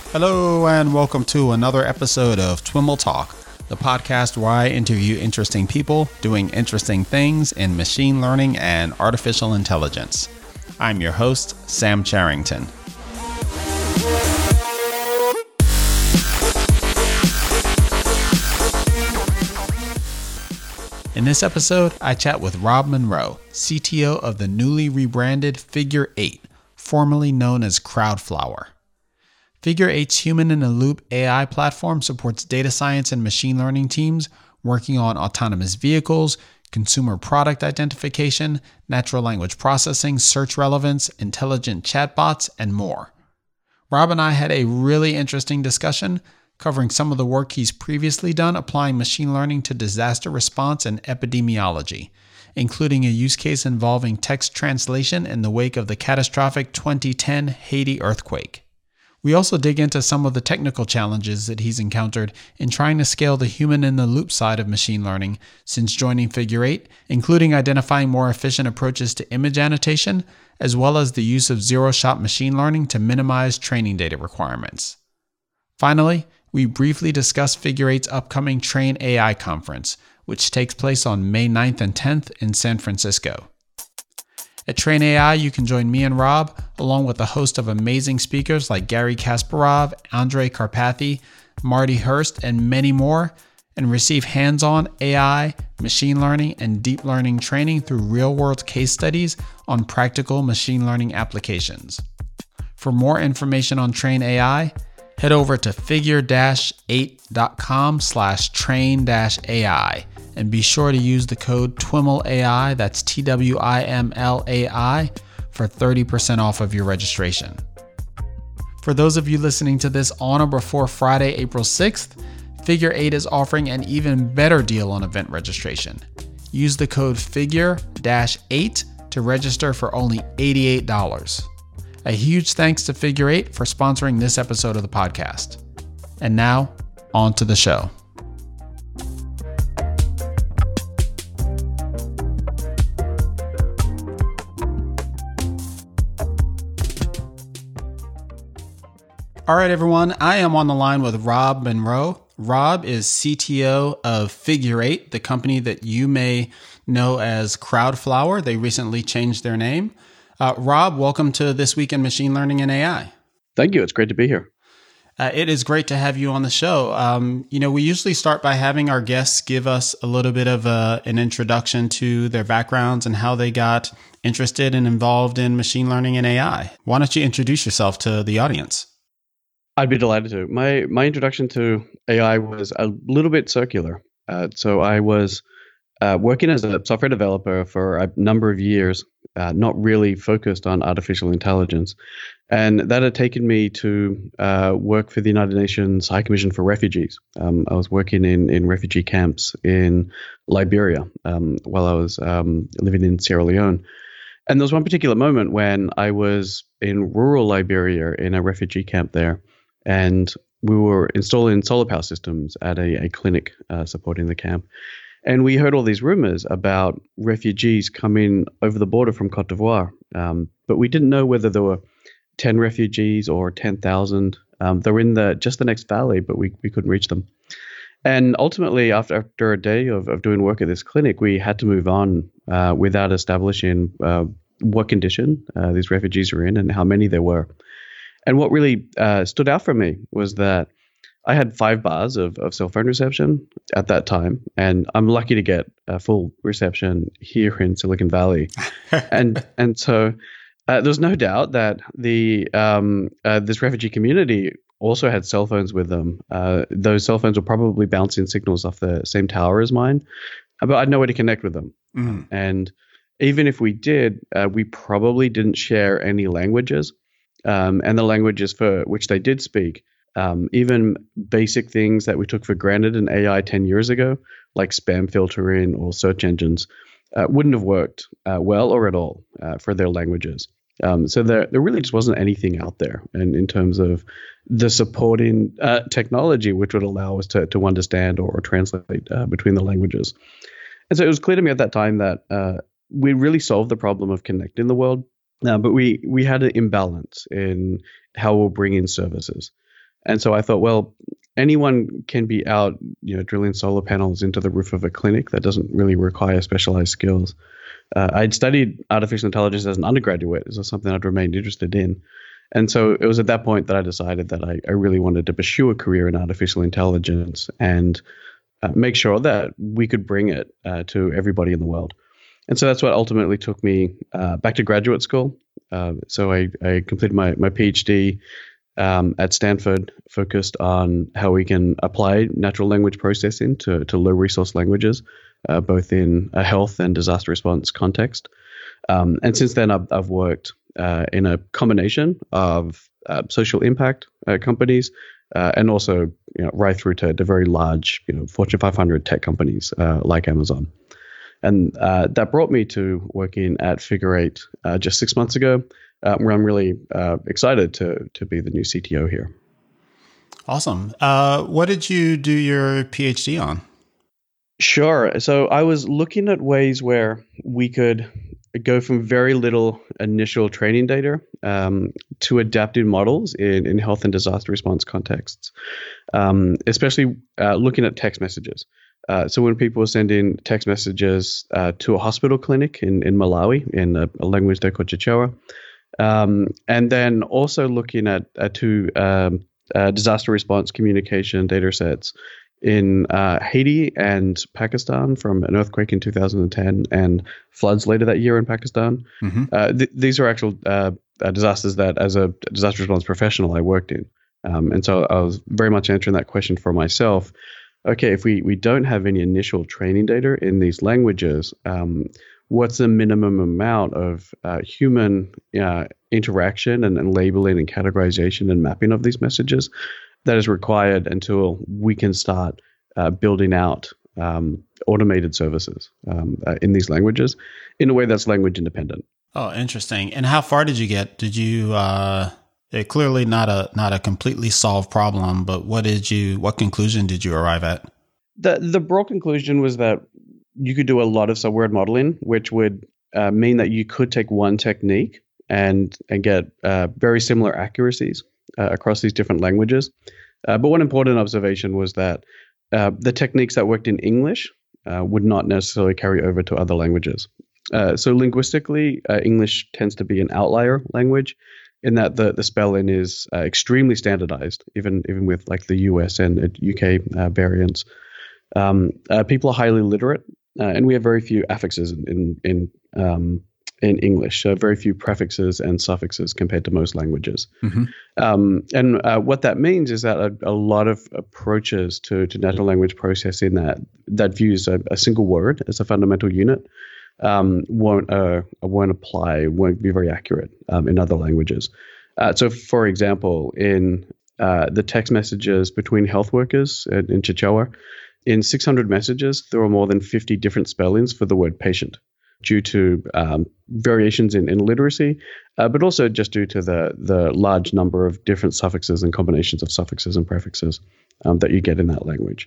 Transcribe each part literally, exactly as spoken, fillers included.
Hello and welcome to another episode of Twiml Talk, the podcast where I interview interesting people doing interesting things in machine learning and artificial intelligence. I'm your host, Sam Charrington. In this episode, I chat with Rob Monroe, C T O of the newly rebranded Figure eight, formerly known as Crowdflower. Figure eight's human-in-the-loop A I platform supports data science and machine learning teams working on autonomous vehicles, consumer product identification, natural language processing, search relevance, intelligent chatbots, and more. Rob and I had a really interesting discussion covering some of the work he's previously done applying machine learning to disaster response and epidemiology, including a use case involving text translation in the wake of the catastrophic twenty ten Haiti earthquake. We also dig into some of the technical challenges that he's encountered in trying to scale the human-in-the-loop side of machine learning since joining Figure eight, including identifying more efficient approaches to image annotation, as well as the use of zero-shot machine learning to minimize training data requirements. Finally, we briefly discuss Figure eight's upcoming Train A I conference, which takes place on May ninth and tenth in San Francisco. At Train A I, you can join me and Rob, along with a host of amazing speakers like Gary Kasparov, Andrej Karpathy, Marty Hurst, and many more, and receive hands-on A I, machine learning, and deep learning training through real-world case studies on practical machine learning applications. For more information on Train A I, head over to figure eight dot com slash train A I and be sure to use the code TWIMLAI, that's T W I M L A I, for thirty percent off of your registration. For those of you listening to this on or before Friday, April sixth, Figure eight is offering an even better deal on event registration. Use the code figure eight to register for only eighty-eight dollars. A huge thanks to Figure eight for sponsoring this episode of the podcast. And now, on to the show. All right, everyone, I am on the line with Rob Monroe. Rob is C T O of Figure eight, the company that you may know as Crowdflower. They recently changed their name. Uh, Rob, welcome to This Week in Machine Learning and A I. Thank you. It's great to be here. Uh, it is great to have you on the show. Um, you know, we usually start by having our guests give us a little bit of a, an introduction to their backgrounds and how they got interested and involved in machine learning and A I. Why don't you introduce yourself to the audience? I'd be delighted to. My my introduction to A I was a little bit circular. Uh, so I was uh, working as a software developer for a number of years, uh, not really focused on artificial intelligence. And that had taken me to uh, work for the United Nations High Commission for Refugees. Um, I was working in, in refugee camps in Liberia um, while I was um, living in Sierra Leone. And there was one particular moment when I was in rural Liberia in a refugee camp there. And we were installing solar power systems at a, a clinic uh, supporting the camp. And we heard all these rumors about refugees coming over the border from Cote d'Ivoire. Um, but we didn't know whether there were ten refugees or ten thousand. Um, they were in the just the next valley, but we, we couldn't reach them. And ultimately, after, after a day of, of doing work at this clinic, we had to move on uh, without establishing uh, what condition uh, these refugees were in and how many there were. And what really uh, stood out for me was that I had five bars of, of cell phone reception at that time, and I'm lucky to get a full reception here in Silicon Valley. and and so uh, there's no doubt that the um, uh, this refugee community also had cell phones with them. Uh, those cell phones were probably bouncing signals off the same tower as mine, but I had no way to connect with them. Mm. And even if we did, uh, we probably didn't share any languages. Um, and the languages for which they did speak, um, even basic things that we took for granted in A I ten years ago, like spam filtering or search engines, uh, wouldn't have worked uh, well or at all uh, for their languages. Um, so there, there really just wasn't anything out there, and in terms of the supporting uh, technology which would allow us to to understand or, or translate uh, between the languages. And so it was clear to me at that time that uh, we really solved the problem of connecting the world. Uh, but we we had an imbalance in how we'll bring in services. And so I thought, well, anyone can be out, you know, drilling solar panels into the roof of a clinic. That doesn't really require specialized skills. Uh, I'd studied artificial intelligence as an undergraduate. This was something I'd remained interested in. And so it was at that point that I decided that I, I really wanted to pursue a career in artificial intelligence and uh, make sure that we could bring it uh, to everybody in the world. And so that's what ultimately took me uh, back to graduate school. Uh, so I, I completed my, my PhD um, at Stanford, focused on how we can apply natural language processing to, to low resource languages, uh, both in a health and disaster response context. Um, and since then, I've, I've worked uh, in a combination of uh, social impact uh, companies uh, and also, you know, right through to the very large, you know, Fortune five hundred tech companies uh, like Amazon. And uh, that brought me to working at Figure Eight uh, just six months ago, uh, where I'm really uh, excited to to be the new C T O here. Awesome. Uh, what did you do your PhD on? Sure. So I was looking at ways where we could go from very little initial training data um, to adaptive models in, in health and disaster response contexts, um, especially uh, looking at text messages. Uh, so when people send in text messages uh, to a hospital clinic in, in Malawi, in a, a language they call Chichewa, um, and then also looking at, at two um, uh, disaster response communication data sets in uh, Haiti and Pakistan from an earthquake in two thousand ten and floods later that year in Pakistan. Mm-hmm. Uh, th- these are actual uh, uh, disasters that, as a disaster response professional, I worked in. Um, and so I was very much answering that question for myself. Okay, if we, we don't have any initial training data in these languages, um, what's the minimum amount of uh, human uh, interaction and, and labeling and categorization and mapping of these messages that is required until we can start uh, building out um, automated services um, uh, in these languages in a way that's language independent. Oh, interesting. And how far did you get? Did you uh, it, clearly not a not a completely solved problem, but what did you what conclusion did you arrive at? The the broad conclusion was that you could do a lot of subword modeling, which would uh, mean that you could take one technique and and get uh, very similar accuracies Uh, across these different languages. Uh, but one important observation was that uh, the techniques that worked in English uh, would not necessarily carry over to other languages. Uh, so linguistically, uh, English tends to be an outlier language in that the, the spelling is uh, extremely standardized, even even with like the U S and uh, U K uh, variants. Um, uh, people are highly literate, uh, and we have very few affixes in in, in um, in English, so very few prefixes and suffixes compared to most languages. Mm-hmm. Um, and uh, what that means is that a, a lot of approaches to, to natural language processing that that views a, a single word as a fundamental unit um, won't uh, won't apply, won't be very accurate um, in other languages. Uh, so, for example, in uh, the text messages between health workers in, in Chichewa, in six hundred messages, there were more than fifty different spellings for the word patient, due to um, variations in, in literacy, uh, but also just due to the the large number of different suffixes and combinations of suffixes and prefixes um, that you get in that language.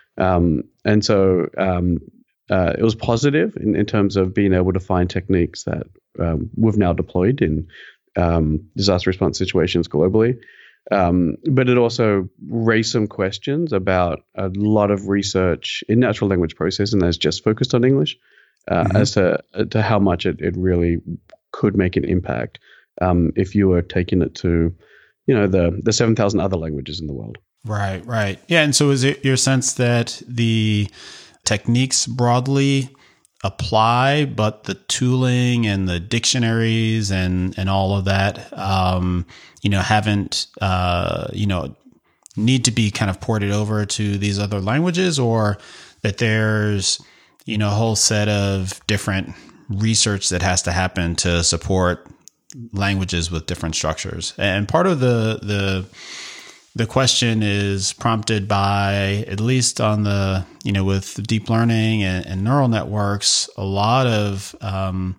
Um, and so um, uh, it was positive in, in terms of being able to find techniques that um, we've now deployed in um, disaster response situations globally. Um, but it also raised some questions about a lot of research in natural language processing that's just focused on English. Uh, mm-hmm. As to to how much it, it really could make an impact um, if you were taking it to, you know, the the seven thousand other languages in the world. Right, right. Yeah, and so is it your sense that the techniques broadly apply, but the tooling and the dictionaries and, and all of that, um, you know, haven't, uh, you know, need to be kind of ported over to these other languages, or that there's, you know, a whole set of different research that has to happen to support languages with different structures. And part of the the the question is prompted by, at least on the, you know, with deep learning and, and neural networks, a lot of um,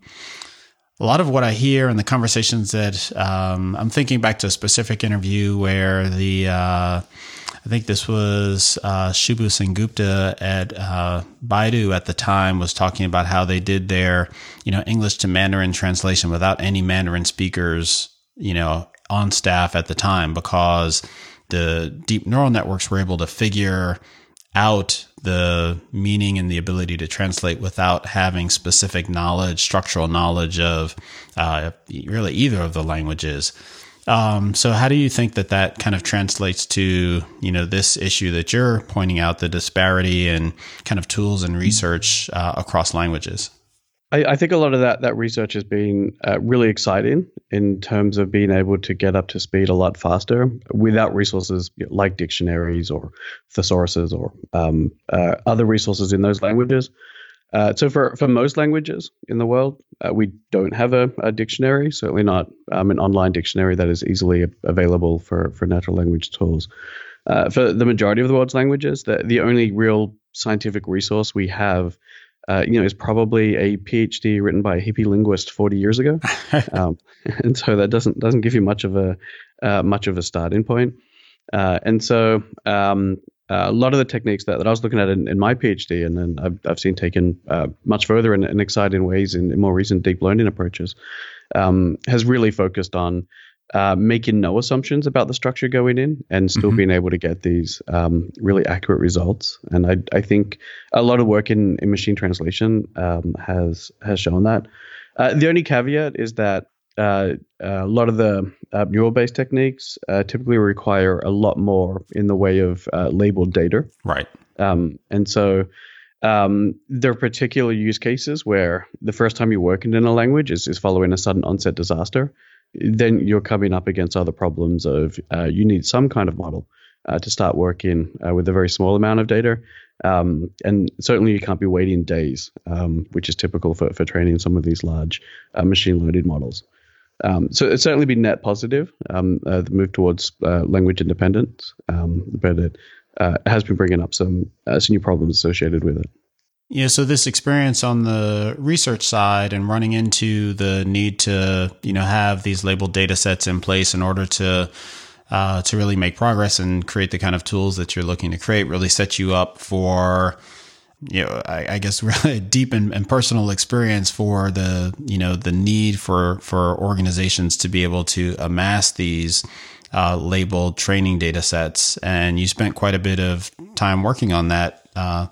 a lot of what I hear in the conversations that um, I'm thinking back to a specific interview where the uh, I think this was uh, Shubhu Sengupta at uh, Baidu at the time was talking about how they did their, you know, English to Mandarin translation without any Mandarin speakers, you know, on staff at the time, because the deep neural networks were able to figure out the meaning and the ability to translate without having specific knowledge, structural knowledge of uh, really either of the languages. Um, so how do you think that that kind of translates to, you know, this issue that you're pointing out, the disparity in kind of tools and research uh, across languages? I, I think a lot of that that research has been uh, really exciting in terms of being able to get up to speed a lot faster without resources like dictionaries or thesauruses or um, uh, other resources in those languages. Uh, so for, for most languages in the world, uh, we don't have a, a dictionary, certainly not um, an online dictionary that is easily available for, for natural language tools. Uh, for the majority of the world's languages, the, the only real scientific resource we have Uh, you know, is probably a PhD written by a hippie linguist forty years ago, um, and so that doesn't doesn't give you much of a uh, much of a starting point. Uh, and so um, uh, a lot of the techniques that, that I was looking at in, in my PhD, and then I've, I've seen taken uh, much further in, in exciting ways in, in more recent deep learning approaches, um, has really focused on Uh, making no assumptions about the structure going in and still mm-hmm. being able to get these um, really accurate results. And I, I think a lot of work in, in machine translation um, has has shown that. Uh, the only caveat is that uh, a lot of the uh, neural-based techniques uh, typically require a lot more in the way of uh, labeled data. Right. Um, and so um, there are particular use cases where the first time you're working in a language is, is following a sudden onset disaster. Then you're coming up against other problems of uh, you need some kind of model uh, to start working uh, with a very small amount of data. Um, and certainly you can't be waiting days, um, which is typical for, for training some of these large uh, machine learning models. Um, so it's certainly been net positive, um, uh, the move towards uh, language independence, um, but it uh, has been bringing up some, uh, some new problems associated with it. Yeah, so this experience on the research side and running into the need to, you know, have these labeled data sets in place in order to uh, to really make progress and create the kind of tools that you're looking to create really sets you up for, you know, I, I guess really deep and, and personal experience for the, you know, the need for for organizations to be able to amass these uh, labeled training data sets. And you spent quite a bit of time working on that uh,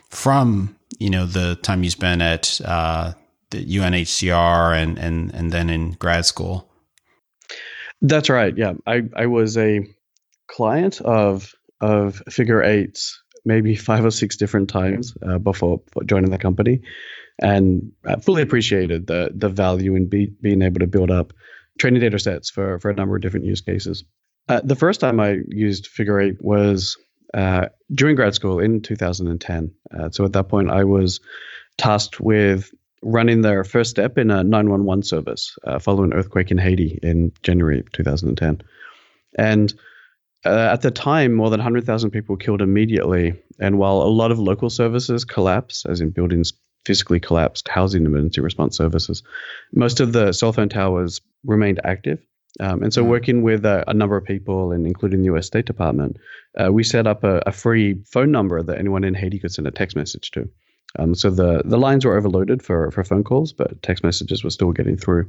from you know, the time you spent at uh, the U N H C R and, and, and then in grad school. That's right. Yeah. I, I was a client of, of Figure Eight's maybe five or six different times uh, before joining the company, and I fully appreciated the, the value in be, being able to build up training data sets for, for a number of different use cases. Uh, the first time I used Figure Eight was Uh, during grad school in two thousand ten. Uh, so at that point, I was tasked with running their first step in a nine one one service uh, following an earthquake in Haiti in January two thousand ten. And uh, at the time, more than one hundred thousand people were killed immediately. And while a lot of local services collapsed, as in buildings physically collapsed, housing emergency response services, most of the cell phone towers remained active. Um, and so working with a, a number of people, and including the U S State Department, uh, we set up a, a free phone number that anyone in Haiti could send a text message to. Um, so the, the lines were overloaded for, for phone calls, but text messages were still getting through.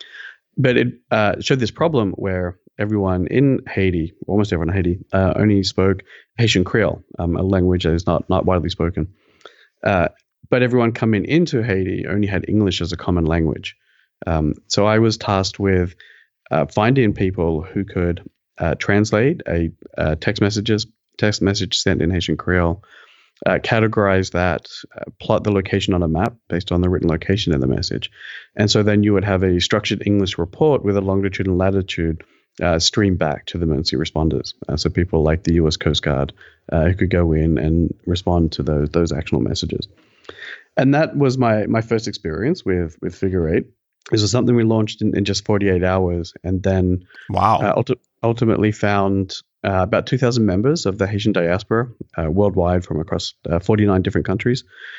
But it uh, showed this problem where everyone in Haiti, almost everyone in Haiti, uh, only spoke Haitian Creole, um, a language that is not, not widely spoken. Uh, but everyone coming into Haiti only had English as a common language. Um, so I was tasked with Uh, finding people who could uh, translate a uh, text messages text message sent in Haitian Creole, uh, categorize that, uh, plot the location on a map based on the written location in the message, and so then you would have a structured English report with a longitude and latitude uh, stream back to the emergency responders. Uh, so people like the U S Coast Guard uh, who could go in and respond to those those actionable messages. And that was my my first experience with with Figure Eight. This was something we launched in, in just forty-eight hours, and then wow, uh, ulti- ultimately found uh, about two thousand members of the Haitian diaspora uh, worldwide from across uh, forty-nine different countries,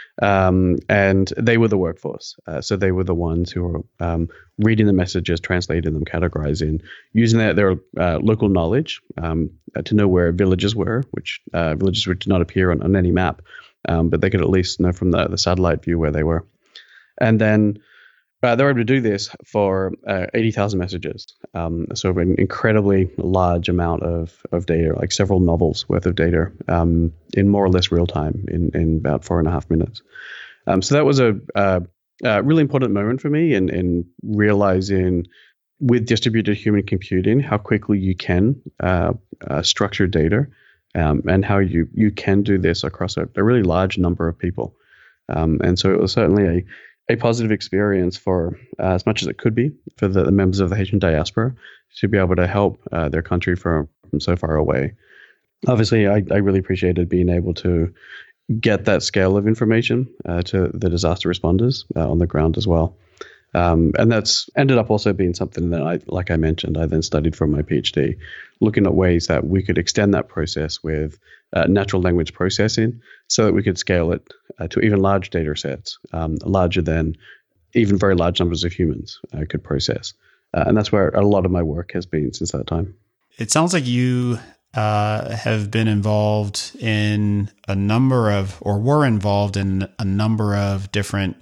um, and they were the workforce. Uh, so they were the ones who were um, reading the messages, translating them, categorizing, using their, their uh, local knowledge um, uh, to know where villages were, which uh, villages would not appear on, on any map, um, but they could at least know from the, the satellite view where they were. And then uh, they were able to do this for uh, eighty thousand messages. Um, so an incredibly large amount of, of data, like several novels worth of data, um, in more or less real time in, in about four and a half minutes. Um, so that was a, a, a really important moment for me in, in realizing with distributed human computing how quickly you can uh, uh, structure data, um, and how you, you can do this across a, a really large number of people. Um, and so it was certainly a a positive experience for uh, as much as it could be for the, the members of the Haitian diaspora to be able to help uh, their country from, from so far away. Obviously, I, I really appreciated being able to get that scale of information uh, to the disaster responders uh, on the ground as well. Um, and that's ended up also being something that I, like I mentioned, I then studied for my PhD, looking at ways that we could extend that process with uh, natural language processing so that we could scale it uh, to even large data sets, um, larger than even very large numbers of humans uh, could process. Uh, and that's where a lot of my work has been since that time. It sounds like you uh, have been involved in a number of, or were involved in a number of different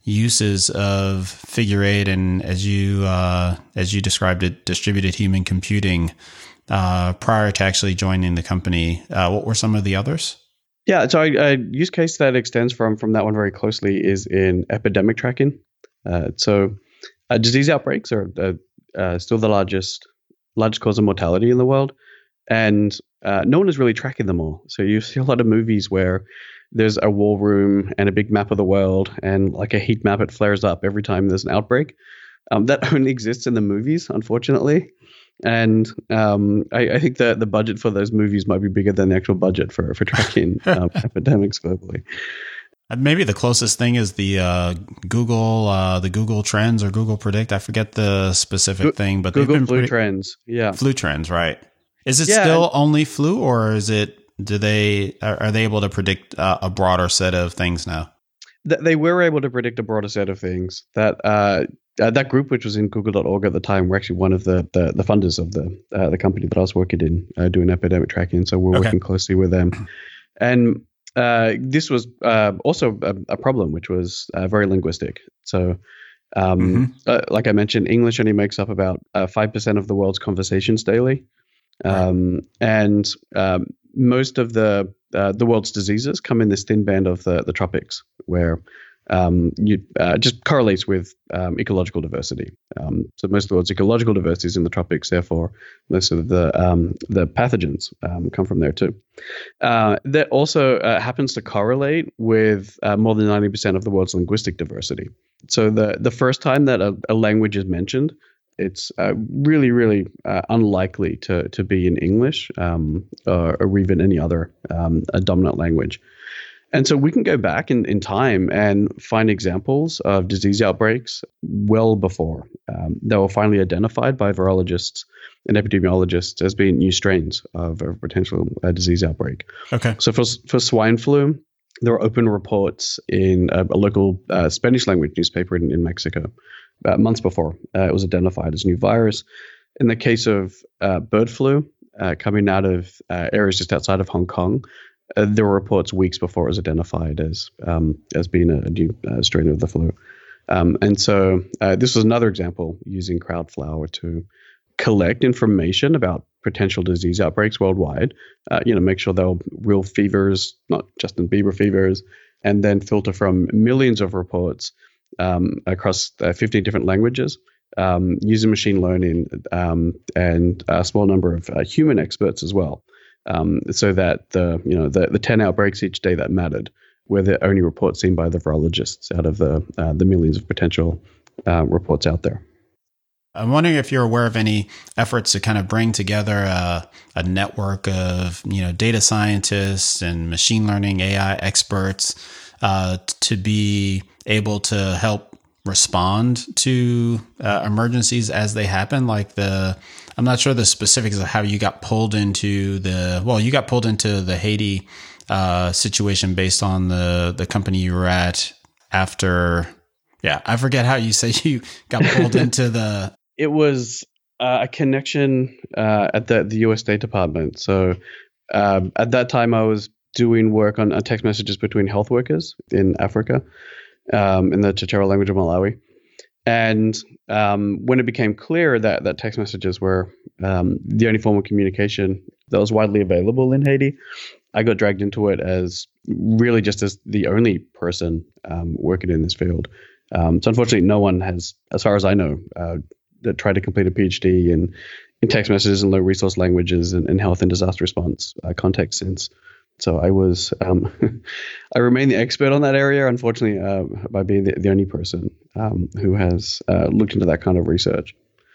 uses of Figure Eight, and as you uh, as you described it, distributed human computing. Uh, prior to actually joining the company, uh, what were some of the others? Yeah, so a use case that extends from from that one very closely is in epidemic tracking. Uh, so uh, disease outbreaks are uh, uh, still the largest largest cause of mortality in the world, and uh, no one is really tracking them all. So you see a lot of movies where there's a war room and a big map of the world, and like a heat map, it flares up every time there's an outbreak. Um, that only exists in the movies, unfortunately. And um, I, I think that the budget for those movies might be bigger than the actual budget for, for tracking um, epidemics globally. Maybe the closest thing is the uh, Google, uh, the Google Trends or Google Predict. I forget the specific Go- thing, but Google they've been Flu pretty- Trends. Yeah, Flu Trends, right? Is it yeah, still and- only flu, or is it? Do they are, are they able to predict uh, a broader set of things now? They were able to predict a broader set of things. That uh, uh, that group, which was in Google dot org at the time, were actually one of the the, the funders of the uh, the company that I was working in, uh, doing epidemic tracking. So we're Okay. working closely with them. And uh, this was uh, also a, a problem, which was uh, very linguistic. So, um, Mm-hmm. uh, like I mentioned, English only makes up about uh, five percent of the world's conversations daily. Um, and um, most of the uh, the world's diseases come in this thin band of the, the tropics, where um, you uh, just correlates with um, ecological diversity. Um, so most of the world's ecological diversity is in the tropics. Therefore, most of the um, the pathogens um, come from there too. Uh, that also uh, happens to correlate with uh, more than ninety percent of the world's linguistic diversity. So the the first time that a, a language is mentioned, it's uh, really, really uh, unlikely to to be in English um, or, or even any other um, a dominant language. And so we can go back in, in time and find examples of disease outbreaks well before um, they were finally identified by virologists and epidemiologists as being new strains of a potential uh, disease outbreak. Okay. So for for swine flu, there were open reports in a, a local uh, Spanish language newspaper in, in Mexico. Uh, months before uh, it was identified as a new virus. In the case of uh, bird flu uh, coming out of uh, areas just outside of Hong Kong, uh, there were reports weeks before it was identified as um, as being a, a new uh, strain of the flu. Um, and so uh, this was another example using Crowdflower to collect information about potential disease outbreaks worldwide. Uh, you know, make sure they're real fevers, not Justin Bieber fevers, and then filter from millions of reports Um, across uh, fifteen different languages, um, using machine learning um, and a small number of uh, human experts as well, um, so that the you know the, the ten outbreaks each day that mattered were the only reports seen by the virologists out of the uh, the millions of potential uh, reports out there. I'm wondering if you're aware of any efforts to kind of bring together a, a network of you know data scientists and machine learning A I experts uh, to be able to help respond to uh, emergencies as they happen. Like the, I'm not sure the specifics of how you got pulled into the, well, you got pulled into the Haiti uh, situation based on the, the company you were at after, yeah, I forget how you say you got pulled into the. It was uh, a connection uh, at the, the U S State Department. So um, at that time I was doing work on uh, text messages between health workers in Africa. Um, in the Chichewa language of Malawi. And um, when it became clear that, that text messages were um, the only form of communication that was widely available in Haiti, I got dragged into it as really just as the only person um, working in this field. Um, so unfortunately, no one has, as far as I know, uh, that tried to complete a PhD in, in text messages and low resource languages and, and health and disaster response uh, context since. So I was, um, I remain the expert on that area, unfortunately, uh, by being the, the only person um, who has uh, looked into that kind of research.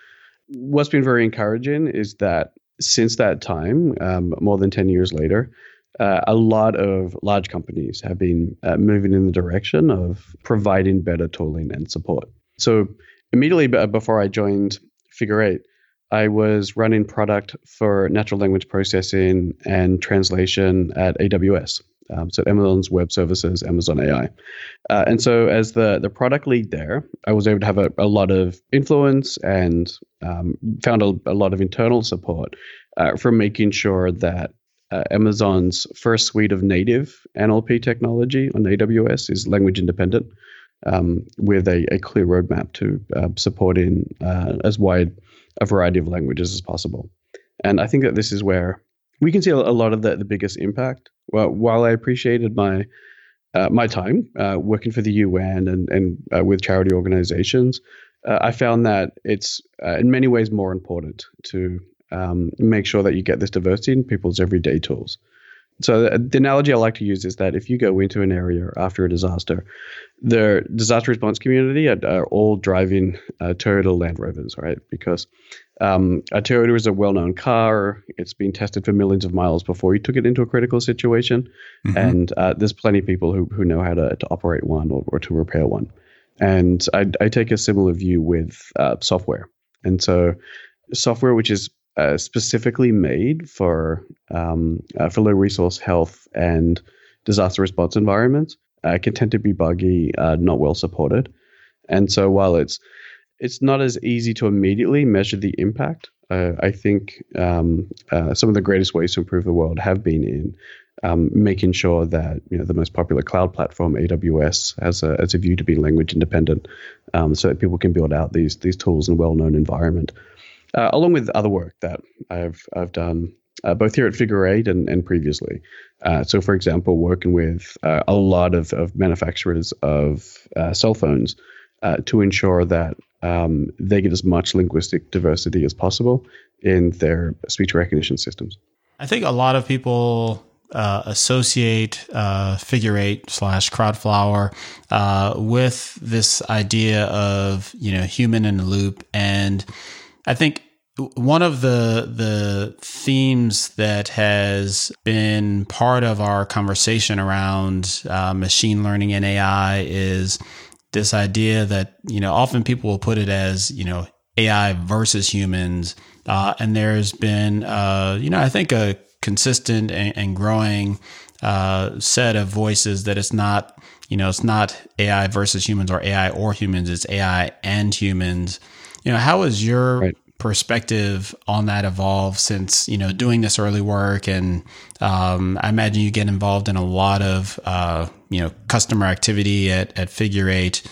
What's been very encouraging is that since that time, um, more than ten years later, uh, a lot of large companies have been uh, moving in the direction of providing better tooling and support. So immediately b- before I joined Figure Eight, I was running product for natural language processing and translation at A W S. Um, so Amazon's Web Services, Amazon A I. Uh, and so as the, the product lead there, I was able to have a, a lot of influence and um, found a, a lot of internal support uh, for making sure that uh, Amazon's first suite of native N L P technology on A W S is language independent, um, with a, a clear roadmap to uh, supporting uh, as wide a variety of languages as possible. And I think that this is where we can see a, a lot of the, the biggest impact. Well, while I appreciated my uh, my time uh, working for the U N and, and uh, with charity organizations, uh, I found that it's uh, in many ways more important to um, make sure that you get this diversity in people's everyday tools. So the, the analogy I like to use is that if you go into an area after a disaster, the disaster response community are, are all driving uh, Toyota Land Rovers, right? Because um, a Toyota is a well-known car. It's been tested for millions of miles before you took it into a critical situation. Mm-hmm. And uh, there's plenty of people who, who know how to, to operate one or, or to repair one. And I, I take a similar view with uh, software. And so software which is Uh, specifically made for um, uh, for low resource health and disaster response environments uh, can tend to be buggy, uh, not well supported, and so while it's it's not as easy to immediately measure the impact, uh, I think um, uh, some of the greatest ways to improve the world have been in um, making sure that you know the most popular cloud platform, A W S, has a has a view to be language independent, um, so that people can build out these these tools in a well-known environment. Uh, along with other work that I've I've done uh, both here at Figure Eight and, and previously. Uh, so, for example, working with uh, a lot of, of manufacturers of uh, cell phones uh, to ensure that um, they get as much linguistic diversity as possible in their speech recognition systems. I think a lot of people uh, associate uh, Figure Eight slash Crowdflower uh, with this idea of you know human in the loop. And I think one of the the themes that has been part of our conversation around uh, machine learning and A I is this idea that, you know, often people will put it as, you know, A I versus humans. Uh, and there's been, uh, you know, I think a consistent and, and growing uh, set of voices that it's not, you know, it's not A I versus humans or A I or humans, it's A I and humans. You know, how has your right. perspective on that evolved since, you know, doing this early work? And um, I imagine you get involved in a lot of, uh, you know, customer activity at, at Figure Eight.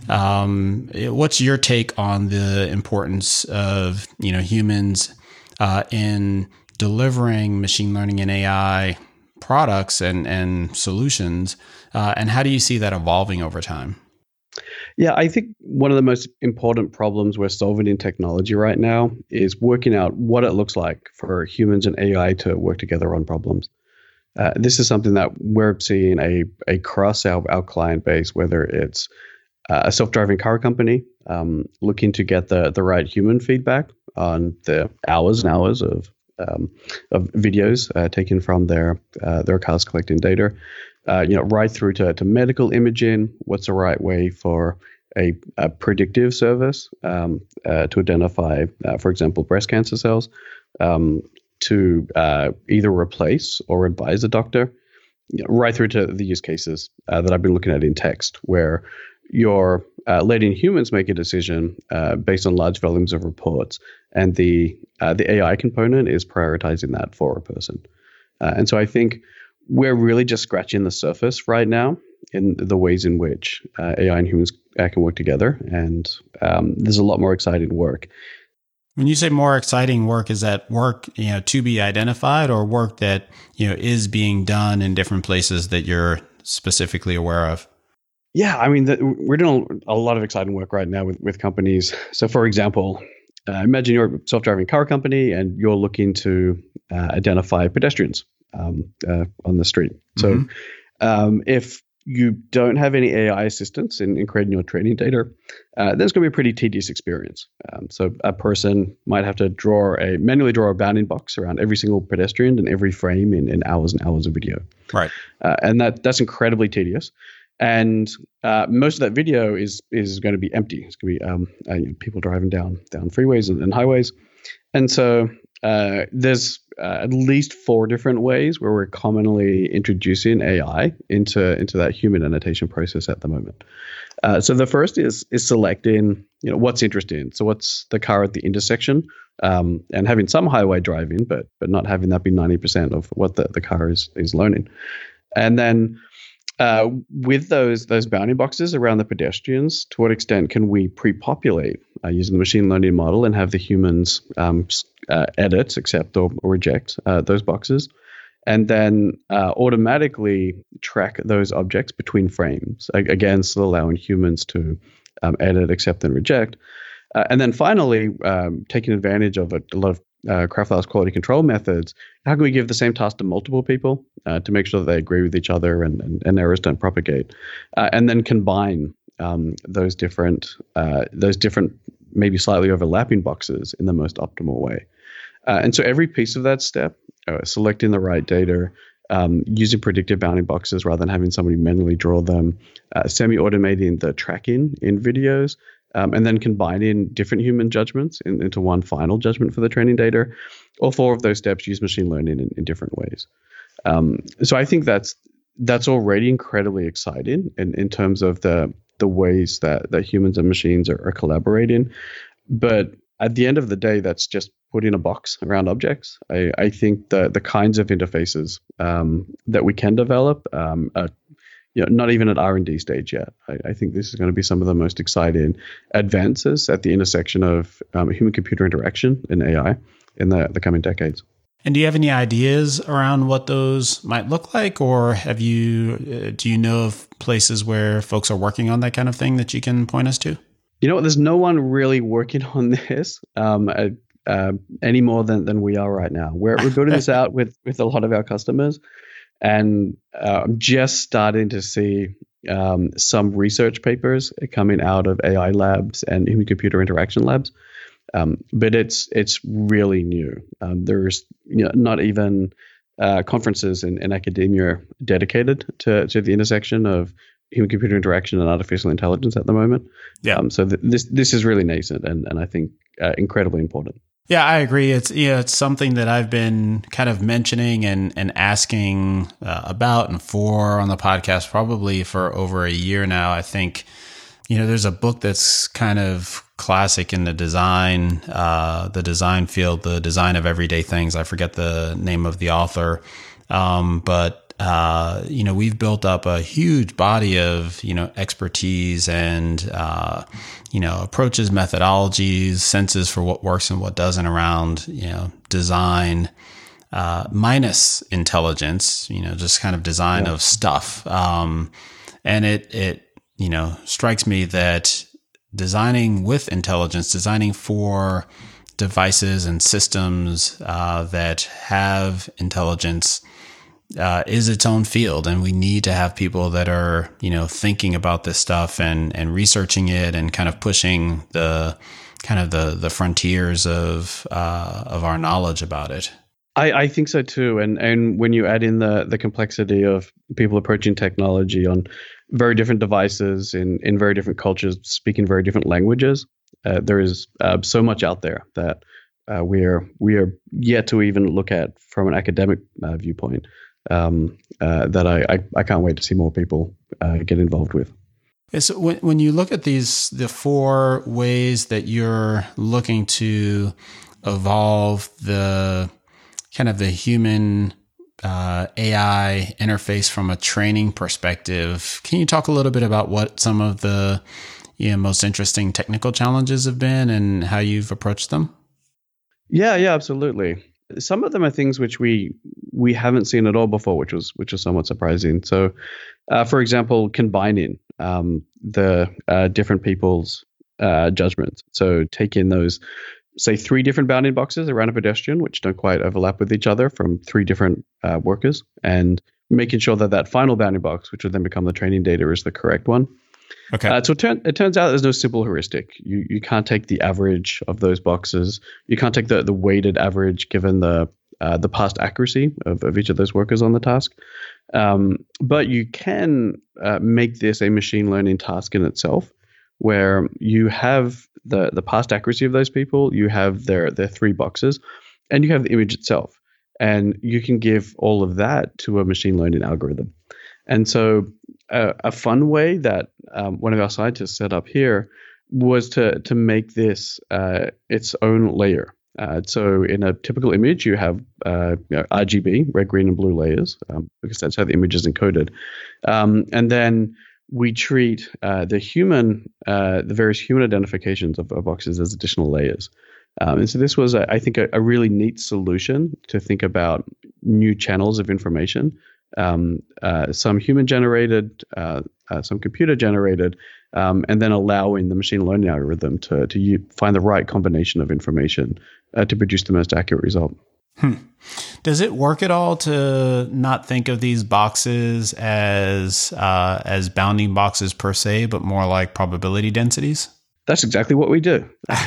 Um, what's your take on the importance of, you know, humans uh, in delivering machine learning and A I products and, and solutions? Uh, and how do you see that evolving over time? Yeah, I think one of the most important problems we're solving in technology right now is working out what it looks like for humans and A I to work together on problems. Uh, this is something that we're seeing a, across our, our client base, whether it's uh, a self-driving car company um, looking to get the, the right human feedback on the hours and hours of um, of videos uh, taken from their uh, their cars collecting data. Uh, you know, right through to, to medical imaging. What's the right way for a, a predictive service um, uh, to identify, uh, for example, breast cancer cells, um, to uh, either replace or advise a doctor, you know, right through to the use cases uh, that I've been looking at in text, where you're uh, letting humans make a decision uh, based on large volumes of reports, and the uh, the A I component is prioritizing that for a person. Uh, and so I think we're really just scratching the surface right now in the ways in which uh, A I and humans uh, can work together. And um, there's a lot more exciting work. When you say more exciting work, is that work, you know, to be identified, or work that, you know, is being done in different places that you're specifically aware of? Yeah, I mean, the, we're doing a lot of exciting work right now with, with companies. So, for example, uh, imagine you're a self-driving car company and you're looking to uh, identify pedestrians um, uh, on the street. So, mm-hmm. um, if you don't have any A I assistance in, in creating your training data, uh, that's going to be a pretty tedious experience. Um, so, a person might have to draw a manually draw a bounding box around every single pedestrian and every frame in, in hours and hours of video. Right, uh, and that that's incredibly tedious. And uh, most of that video is is going to be empty. It's going to be um, uh, you know, people driving down down freeways and, and highways. And so uh, there's uh, at least four different ways where we're commonly introducing A I into into that human annotation process at the moment. Uh, so the first is is selecting, you know, what's interesting. So what's the car at the intersection, um, and having some highway driving, but but not having that be ninety percent of what the, the car is is learning. And then Uh, with those those bounding boxes around the pedestrians, to what extent can we pre-populate uh, using the machine learning model and have the humans um, uh, edit, accept, or, or reject uh, those boxes, and then uh, automatically track those objects between frames, again, still allowing humans to um, edit, accept, and reject. Uh, and then finally, um, taking advantage of a, a lot of uh, Craftflower's quality control methods, how can we give the same task to multiple people uh, to make sure that they agree with each other and, and, and errors don't propagate, uh, and then combine um, those different uh, those different maybe slightly overlapping boxes in the most optimal way. Uh, and so every piece of that step, uh, selecting the right data, um, using predictive bounding boxes rather than having somebody manually draw them, uh, semi-automating the tracking in videos, Um, and then combining different human judgments in, into one final judgment for the training data. All four of those steps use machine learning in, in different ways. Um, so I think that's that's already incredibly exciting in, in terms of the the ways that, that humans and machines are, are collaborating. But at the end of the day, that's just putting a box around objects. I, I think the the kinds of interfaces um, that we can develop um, are You know, not even at R and D stage yet. I, I think this is going to be some of the most exciting advances at the intersection of um, human-computer interaction and A I in the, the coming decades. And do you have any ideas around what those might look like, or have you uh, do you know of places where folks are working on that kind of thing that you can point us to? You know what? There's no one really working on this um, uh, uh, any more than, than we are right now. We're we're building this out with with a lot of our customers. And uh, I'm just starting to see um, some research papers coming out of A I labs and human-computer interaction labs, um, but it's it's really new. Um, there's you know, not even uh, conferences in, in academia dedicated to, to the intersection of human-computer interaction and artificial intelligence at the moment. Yeah. Um, so th- this this is really nascent and and I think uh, incredibly important. Yeah, I agree. It's you know, it's something that I've been kind of mentioning and and asking uh, about and for on the podcast probably for over a year now. I think, you know, there's a book that's kind of classic in the design, uh, the design field, the design of everyday things. I forget the name of the author, um, but uh, you know, we've built up a huge body of, you know, expertise and, uh, you know, approaches, methodologies, senses for what works and what doesn't around, you know, design, uh, minus intelligence, you know, just kind of design yeah. of stuff. Um, and it, it, you know, strikes me that designing with intelligence, designing for devices and systems, uh, that have intelligence, Uh, is its own field, and we need to have people that are, you know, thinking about this stuff and and researching it and kind of pushing the kind of the the frontiers of uh, of our knowledge about it. I, I think so too, and and when you add in the the complexity of people approaching technology on very different devices in in very different cultures, speaking very different languages, uh, there is uh, so much out there that uh, we are we are yet to even look at from an academic uh, viewpoint. Um, uh, that I, I, I can't wait to see more people uh, get involved with. So when when you look at these the four ways that you're looking to evolve the kind of the human uh, A I interface from a training perspective. Can you talk a little bit about what some of the you know, most interesting technical challenges have been and how you've approached them? Yeah, yeah, absolutely. Some of them are things which we we haven't seen at all before, which was which was somewhat surprising. So, uh, for example, combining um, the uh, different people's uh, judgments. So, taking those, say, three different bounding boxes around a pedestrian, which don't quite overlap with each other from three different uh, workers, and making sure that that final bounding box, which would then become the training data, is the correct one. Okay. Uh, so it, turn, it turns out there's no simple heuristic. You you can't take the average of those boxes. You can't take the, the weighted average given the uh, the past accuracy of, of each of those workers on the task. Um, but you can uh, make this a machine learning task in itself, where you have the the past accuracy of those people, you have their their three boxes, and you have the image itself, and you can give all of that to a machine learning algorithm. And so uh, a fun way that um, one of our scientists set up here was to to make this uh, its own layer. Uh, so in a typical image, you have uh, you know, R G B, red, green, and blue layers, um, because that's how the image is encoded. Um, and then we treat uh, the human, uh, the various human identifications of, of boxes as additional layers. Um, and so this was, a, I think, a, a really neat solution to think about new channels of information. Um, uh, some human generated, uh, uh, some computer generated, um, and then allowing the machine learning algorithm to to u- find the right combination of information uh, to produce the most accurate result. Hmm. Does it work at all to not think of these boxes as uh, as bounding boxes per se, but more like probability densities? That's exactly what we do.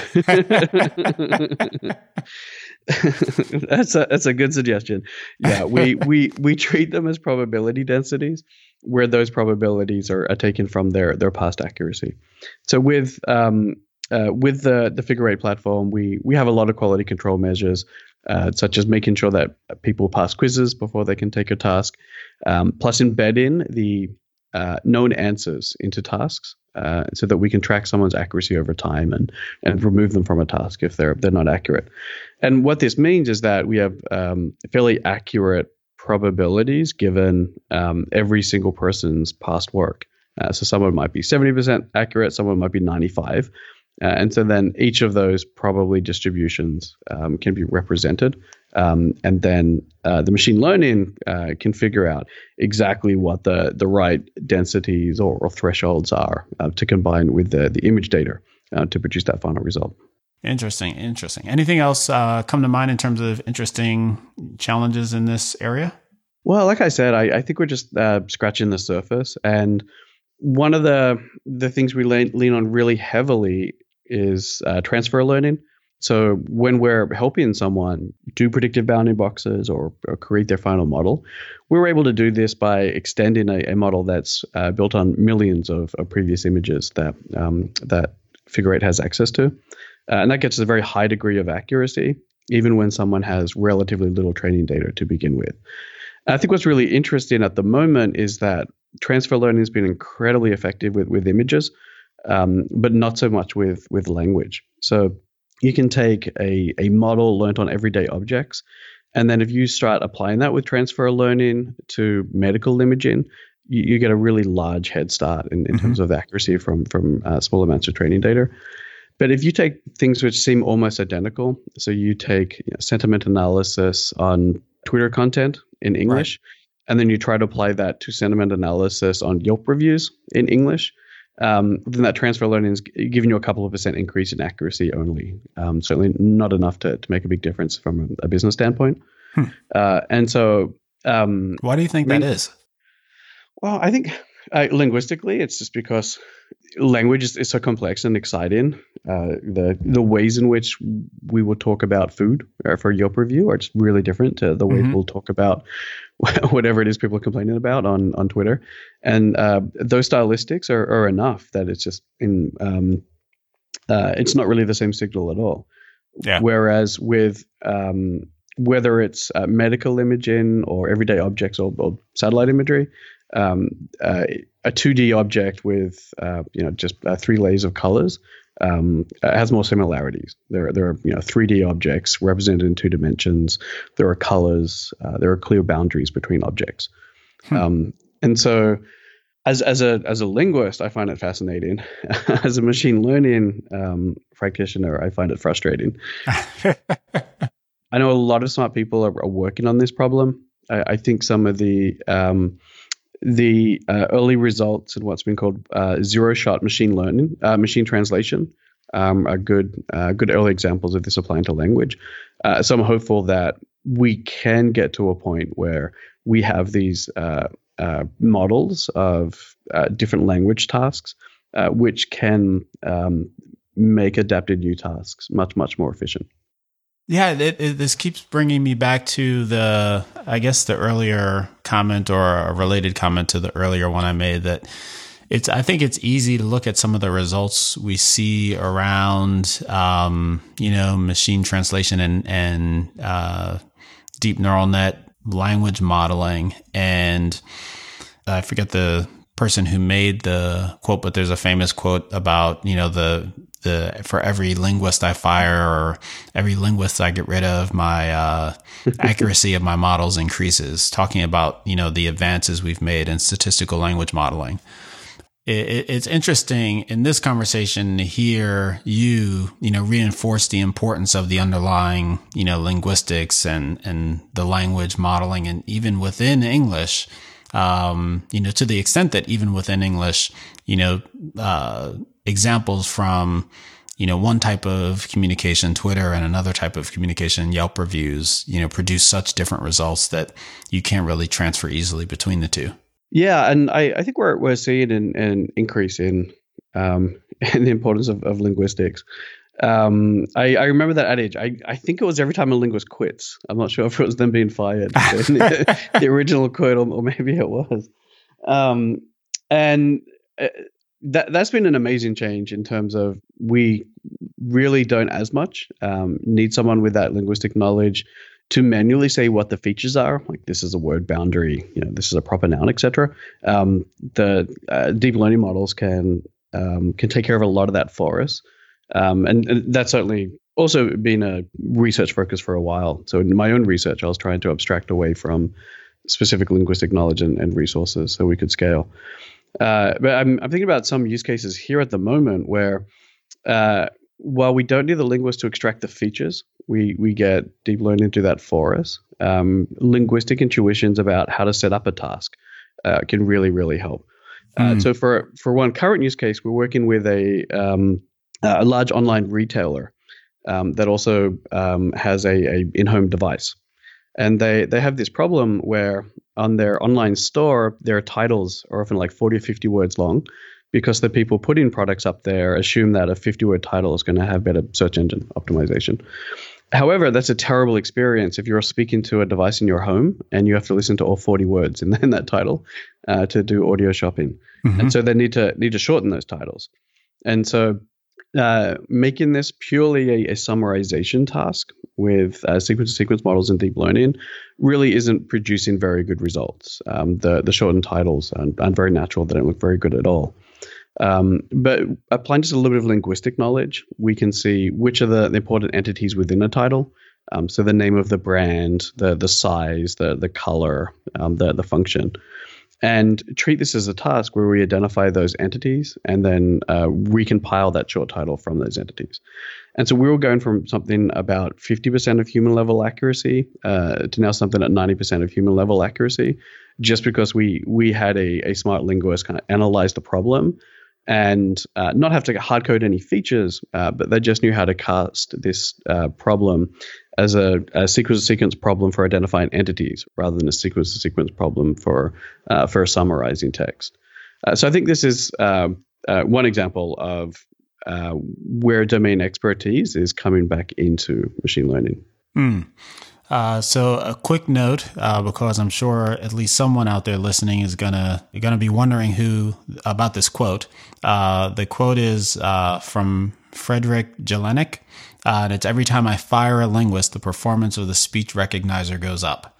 that's a that's a good suggestion. Yeah, we we we treat them as probability densities, where those probabilities are, are taken from their their past accuracy. So with um uh, with the the Figure Eight platform, we we have a lot of quality control measures, uh, such as making sure that people pass quizzes before they can take a task, um, plus embedding the uh, known answers into tasks. Uh, so that we can track someone's accuracy over time and and remove them from a task if they're they're not accurate. And what this means is that we have um, fairly accurate probabilities given um, every single person's past work. Uh, so someone might be seventy percent accurate, someone might be ninety-five. Uh, and so then each of those probability distributions um, can be represented. Um, and then uh, the machine learning uh, can figure out exactly what the, the right densities or, or thresholds are uh, to combine with the, the image data uh, to produce that final result. Interesting. Interesting. Anything else uh, come to mind in terms of interesting challenges in this area? Well, like I said, I, I think we're just uh, scratching the surface. And one of the the things we lean, lean on really heavily is uh, transfer learning. So when we're helping someone do predictive bounding boxes or, or create their final model, we're able to do this by extending a, a model that's uh, built on millions of, of previous images that um, that Figure Eight has access to. Uh, and that gets a very high degree of accuracy, even when someone has relatively little training data to begin with. And I think what's really interesting at the moment is that transfer learning has been incredibly effective with, with images, um, but not so much with, with language. So you can take a, a model learned on everyday objects, and then if you start applying that with transfer learning to medical imaging, you, you get a really large head start in, in mm-hmm. terms of accuracy from, from uh, small amounts of training data. But if you take things which seem almost identical, so you take you know, sentiment analysis on Twitter content in English, right. and then you try to apply that to sentiment analysis on Yelp reviews in English, um, then that transfer learning is giving you a couple of percent increase in accuracy only. Um, certainly not enough to, to make a big difference from a, a business standpoint. Hmm. Uh, and so... Um, Why do you think I mean, that is? Well, I think uh, linguistically, it's just because language is, is so complex and exciting. Uh, the the ways in which we will talk about food for a Yelp review are just really different to the way mm-hmm. we'll talk about whatever it is people are complaining about on, on Twitter. And uh, those stylistics are, are enough that it's just in um, uh, it's not really the same signal at all. Yeah. Whereas with um, whether it's uh, medical imaging or everyday objects or, or satellite imagery, um, uh, a two D object with uh, you know just uh, three layers of colors um, has more similarities. There, there are you know three D objects represented in two dimensions. There are colors. Uh, there are clear boundaries between objects. Hmm. Um, and so, as as a as a linguist, I find it fascinating. As a machine learning um, practitioner, I find it frustrating. I know a lot of smart people are, are working on this problem. I, I think some of the um, the uh, early results in what's been called uh, zero-shot machine learning, uh, machine translation, um, are good uh, good early examples of this applying to language. Uh, so I'm hopeful that we can get to a point where we have these uh, uh, models of uh, different language tasks, uh, which can um, make adapted new tasks much, much more efficient. Yeah, it, it, this keeps bringing me back to the, I guess, the earlier comment or a related comment to the earlier one I made that it's, I think it's easy to look at some of the results we see around, um, you know, machine translation and, and uh, deep neural net language modeling. And I forget the person who made the quote, but there's a famous quote about, you know, the, The, for every linguist I fire or every linguist I get rid of, my uh, accuracy of my models increases, talking about, you know, the advances we've made in statistical language modeling. It, it, it's interesting in this conversation to hear you, you know, reinforce the importance of the underlying, you know, linguistics and, and the language modeling. And even within English, um, you know, to the extent that even within English, you know, uh, examples from, you know, one type of communication, Twitter, and another type of communication, Yelp reviews, you know, produce such different results that you can't really transfer easily between the two. Yeah, and I, I think we're we're seeing an, an increase in um, in the importance of, of linguistics. Um, I, I remember that adage. I, I think it was every time a linguist quits. I'm not sure if it was them being fired, the, the original quote, or, or maybe it was. Um, and uh, That that's been an amazing change in terms of we really don't as much um, need someone with that linguistic knowledge to manually say what the features are. Like this is a word boundary, you know, this is a proper noun, et cetera. Um, the uh, deep learning models can um, can take care of a lot of that for us, um, and, and that's certainly also been a research focus for a while. So in my own research, I was trying to abstract away from specific linguistic knowledge and, and resources so we could scale. Uh, but I'm, I'm thinking about some use cases here at the moment where, uh, while we don't need the linguist to extract the features, we we get deep learning to do that for us. Um, linguistic intuitions about how to set up a task uh, can really, really help. Mm. Uh, so for for one current use case, we're working with a um, a large online retailer um, that also um, has a, a in-home device. And they, they have this problem where on their online store, their titles are often like forty or fifty words long because the people putting products up there assume that a fifty-word title is going to have better search engine optimization. However, that's a terrible experience if you're speaking to a device in your home and you have to listen to all forty words in, in that title uh, to do audio shopping. Mm-hmm. And so they need to need to shorten those titles. And so Uh, making this purely a, a summarization task with uh, sequence-to-sequence models and deep learning really isn't producing very good results. Um, the the shortened titles aren't, aren't very natural. They don't look very good at all. Um, but applying just a little bit of linguistic knowledge, we can see which are the, the important entities within a title. Um, so the name of the brand, the the size, the the color, um, the the function. And treat this as a task where we identify those entities and then uh, recompile that short title from those entities. And so we were going from something about fifty percent of human level accuracy uh, to now something at ninety percent of human level accuracy, just because we we had a, a smart linguist kind of analyze the problem and uh, not have to hard code any features, uh, but they just knew how to cast this uh, problem as a, a sequence-to-sequence problem for identifying entities rather than a sequence-to-sequence problem for uh, for summarizing text. Uh, so I think this is uh, uh, one example of uh, where domain expertise is coming back into machine learning. Mm. Uh, so a quick note, uh, because I'm sure at least someone out there listening is gonna gonna be wondering who about this quote. Uh, the quote is uh, from Frederick Jelinek. Uh, and it's every time I fire a linguist, the performance of the speech recognizer goes up.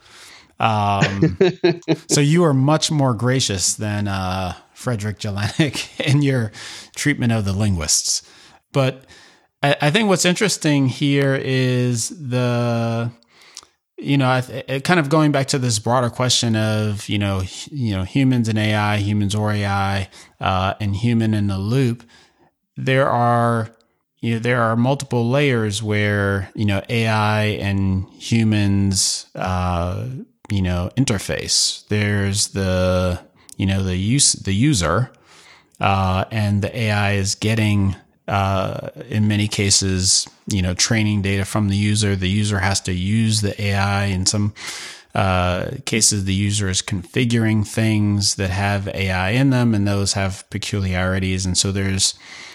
Um, so you are much more gracious than uh, Frederick Jelinek in your treatment of the linguists. But I, I think what's interesting here is the, you know, it, kind of going back to this broader question of, you know, you know, humans and A I, humans or A I, uh, and human in the loop. There are, you know, there are multiple layers where, you know, A I and humans, uh, you know, interface. There's the, you know, the use, the user, uh, and the A I is getting, uh, in many cases, you know, training data from the user. The user has to use the A I. In some, uh, cases, the user is configuring things that have A I in them, and those have peculiarities. And so there's,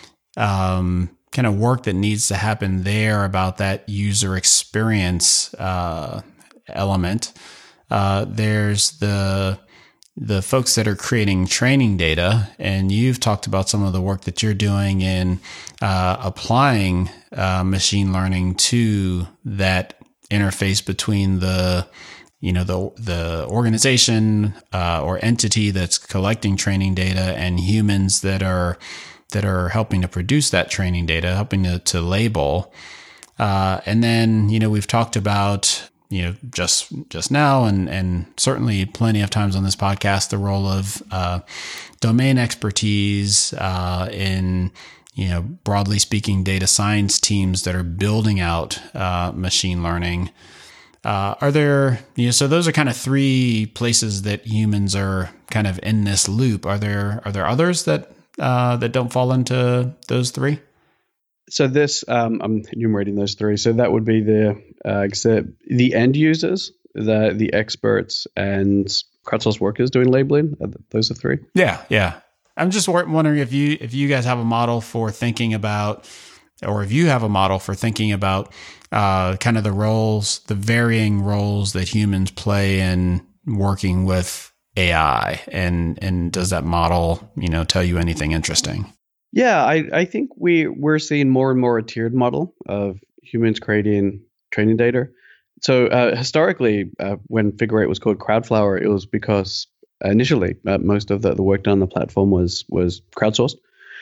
um, kind of work that needs to happen there about that user experience, uh, element. Uh, there's the, the folks that are creating training data, and you've talked about some of the work that you're doing in, uh, applying, uh, machine learning to that interface between the, you know, the, the organization, uh, or entity that's collecting training data and humans that are, that are helping to produce that training data, helping to, to label. Uh, and then, you know, we've talked about, you know, just, just now, and, and certainly plenty of times on this podcast, the role of, uh, domain expertise, uh, in, you know, broadly speaking, data science teams that are building out, uh, machine learning. Uh, are there, you know, so those are kind of three places that humans are kind of in this loop. Are there, are there others that, Uh, that don't fall into those three? So this, um, I'm enumerating those three. So that would be the uh, except the end users, the the experts, and crowdsourced workers doing labeling. Those are three. Yeah, yeah. I'm just wondering if you if you guys have a model for thinking about, or if you have a model for thinking about, uh, kind of the roles, the varying roles that humans play in working with A I, and and does that model, you know, tell you anything interesting? Yeah, I, I think we we're seeing more and more a tiered model of humans creating training data. So uh, historically, uh, when Figure eight was called Crowdflower, it was because initially uh, most of the, the work done on the platform was was crowdsourced,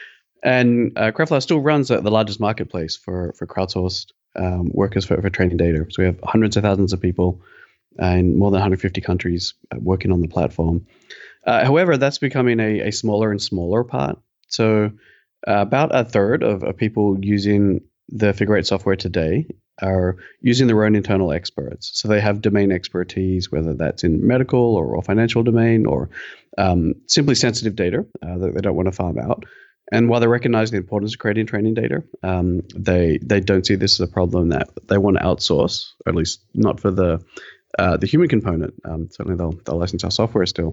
and uh, Crowdflower still runs the, the largest marketplace for for crowdsourced um, workers for, for training data. So we have hundreds of thousands of people in more than one hundred fifty countries working on the platform. Uh, however, that's becoming a, a smaller and smaller part. So uh, about a third of, of people using the Figure eight software today are using their own internal experts. So they have domain expertise, whether that's in medical or, or financial domain, or um, simply sensitive data uh, that they don't want to farm out. And while they recognize the importance of creating training data, um, they they don't see this as a problem that they want to outsource, or at least not for the Uh, the human component. Um, certainly they'll, they'll license our software still.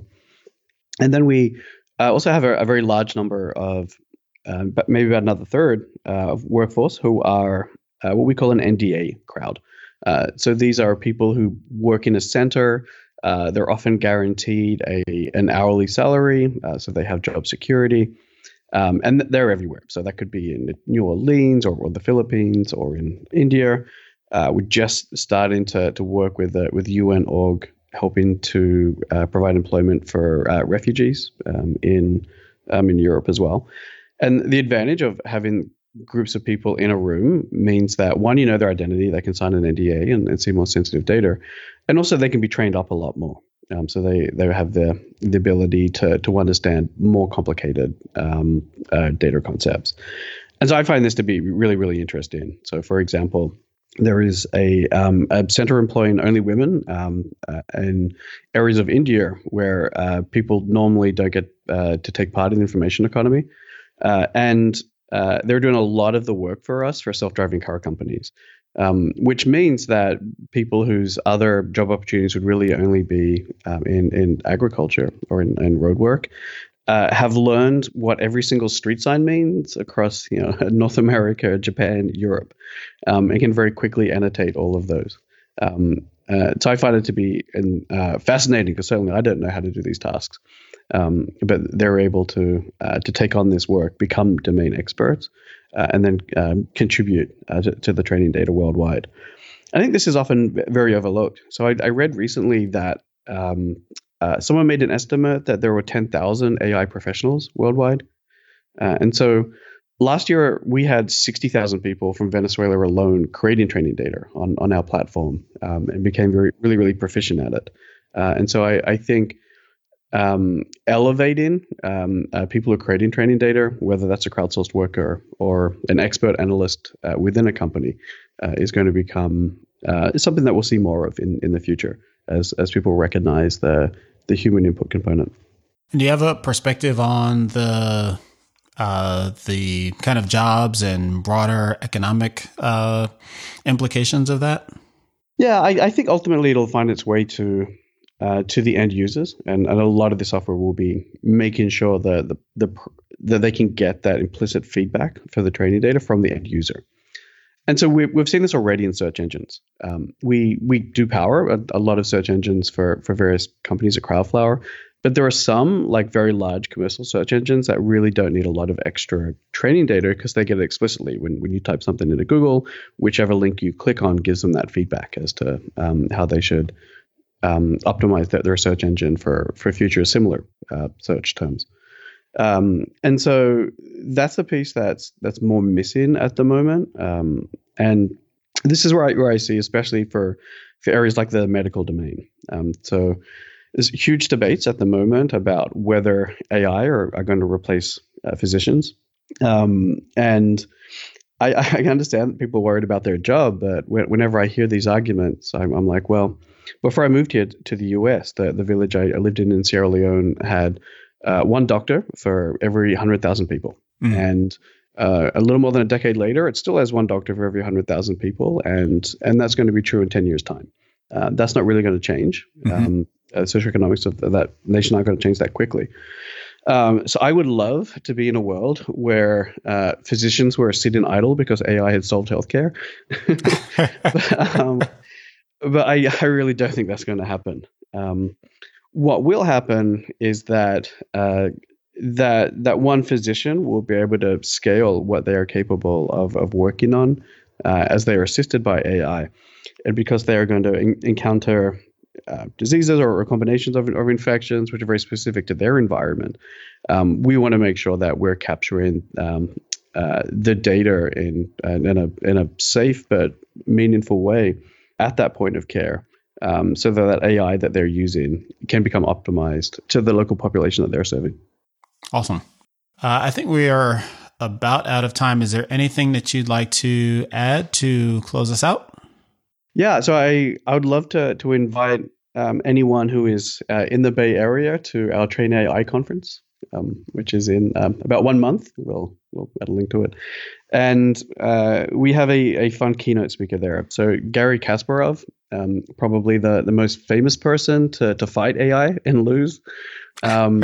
And then we uh, also have a, a very large number of, uh, but maybe about another third uh, of workforce who are uh, what we call an N D A crowd. Uh, so these are people who work in a center. Uh, they're often guaranteed a an hourly salary, uh, so they have job security. Um, and they're everywhere. So that could be in New Orleans or, or the Philippines or in India. Uh, we're just starting to to work with uh, with U N org, helping to uh, provide employment for uh, refugees um, in um, in Europe as well. And the advantage of having groups of people in a room means that, one, you know their identity, they can sign an N D A and, and see more sensitive data, and also they can be trained up a lot more. Um, so they they have the the ability to to understand more complicated um, uh, data concepts. And so I find this to be really really interesting. So, for example, there is a, um, a center employing only women um, uh, in areas of India where uh, people normally don't get uh, to take part in the information economy. Uh, and uh, they're doing a lot of the work for us for self-driving car companies, um, which means that people whose other job opportunities would really only be um, in, in agriculture or in, in road work Uh, have learned what every single street sign means across, you know, North America, Japan, Europe, um, and can very quickly annotate all of those. Um, uh, so I find it to be uh, fascinating, because certainly I don't know how to do these tasks, um, but they're able to uh, to take on this work, become domain experts, uh, and then um, contribute uh, to, to the training data worldwide. I think this is often very overlooked. So I, I read recently that um, Uh, someone made an estimate that there were ten thousand A I professionals worldwide. Uh, and so last year, we had sixty thousand people from Venezuela alone creating training data on, on our platform um, and became very, really, really proficient at it. Uh, and so I, I think um, elevating um, uh, people who are creating training data, whether that's a crowdsourced worker or an expert analyst uh, within a company, uh, is going to become uh, something that we'll see more of in, in the future as as people recognize the the human input component. Do you have a perspective on the uh, the kind of jobs and broader economic uh, implications of that? Yeah, I, I think ultimately it'll find its way to uh, to the end users, and, and a lot of the software will be making sure that the, the that they can get that implicit feedback for the training data from the end user. And so we, we've seen this already in search engines. Um, we we do power a, a lot of search engines for for various companies at Crowdflower, but there are some, like very large commercial search engines, that really don't need a lot of extra training data because they get it explicitly. When when you type something into Google, whichever link you click on gives them that feedback as to um, how they should um, optimize their, their search engine for, for future similar uh, search terms. Um, and so that's the piece that's that's more missing at the moment. Um, and this is where I, where I see, especially for, for areas like the medical domain. Um, so there's huge debates at the moment about whether A I are, are going to replace uh, physicians. Um, and I, I understand that people are worried about their job, but whenever I hear these arguments, I'm, I'm like, well, before I moved here to the U S, the, the village I, I lived in in Sierra Leone had Uh, one doctor for every one hundred thousand people. Mm. And uh, a little more than a decade later, it still has one doctor for every one hundred thousand people. And and that's going to be true in ten years' time. Uh, that's not really going to change. Mm-hmm. Um, uh, socioeconomics of that nation aren't going to change that quickly. Um, so I would love to be in a world where uh, physicians were sitting idle because A I had solved healthcare. but um, but I, I really don't think that's going to happen. Um, What will happen is that uh, that that one physician will be able to scale what they are capable of of working on uh, as they are assisted by A I, and because they are going to in- encounter uh, diseases or, or combinations of, of infections which are very specific to their environment, um, we want to make sure that we're capturing um, uh, the data in in a in a safe but meaningful way at that point of care. Um, so that, that A I that they're using can become optimized to the local population that they're serving. Awesome. Uh, I think we are about out of time. Is there anything that you'd like to add to close us out? Yeah, so I, I would love to to invite um, anyone who is uh, in the Bay Area to our Train A I conference, um, which is in um, about one month. We'll we'll add a link to it. And uh, we have a, a fun keynote speaker there. So Gary Kasparov, um, probably the, the most famous person to, to fight A I and lose, um,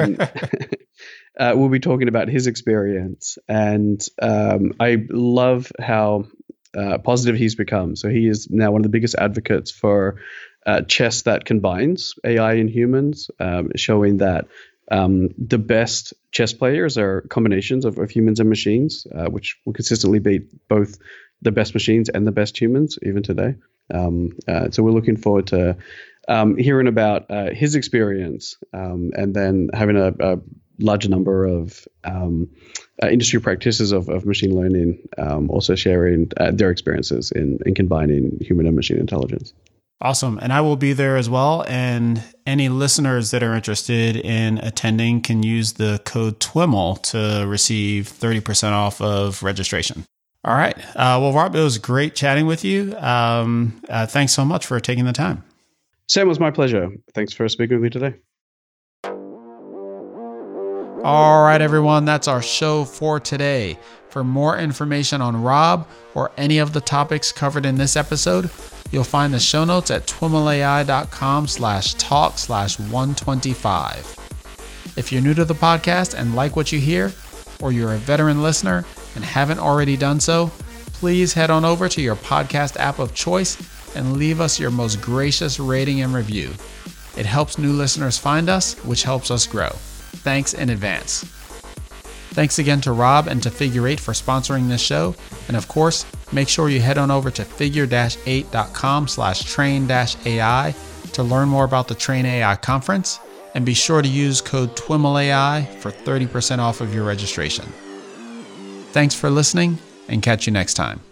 uh, we'll be talking about his experience. And um, I love how uh, positive he's become. So he is now one of the biggest advocates for uh, chess that combines A I and humans, um, showing that Um, the best chess players are combinations of, of humans and machines, uh, which will consistently beat both the best machines and the best humans, even today. Um, uh, so we're looking forward to um, hearing about uh, his experience um, and then having a, a larger number of um, uh, industry practitioners of, of machine learning um, also sharing uh, their experiences in, in combining human and machine intelligence. Awesome. And I will be there as well. And any listeners that are interested in attending can use the code T W I M L to receive thirty percent off of registration. All right. Uh, well, Rob, it was great chatting with you. Um, uh, thanks so much for taking the time. Sam, it was my pleasure. Thanks for speaking with me today. All right, everyone. That's our show for today. For more information on Rob or any of the topics covered in this episode, you'll find the show notes at twimlai.com slash talk slash 125. If you're new to the podcast and like what you hear, or you're a veteran listener and haven't already done so, please head on over to your podcast app of choice and leave us your most gracious rating and review. It helps new listeners find us, which helps us grow. Thanks in advance. Thanks again to Rob and to Figure eight for sponsoring this show. And of course, make sure you head on over to figure eight dot com slash train dash A I to learn more about the Train A I conference. And be sure to use code T W I M L A I for thirty percent off of your registration. Thanks for listening, and catch you next time.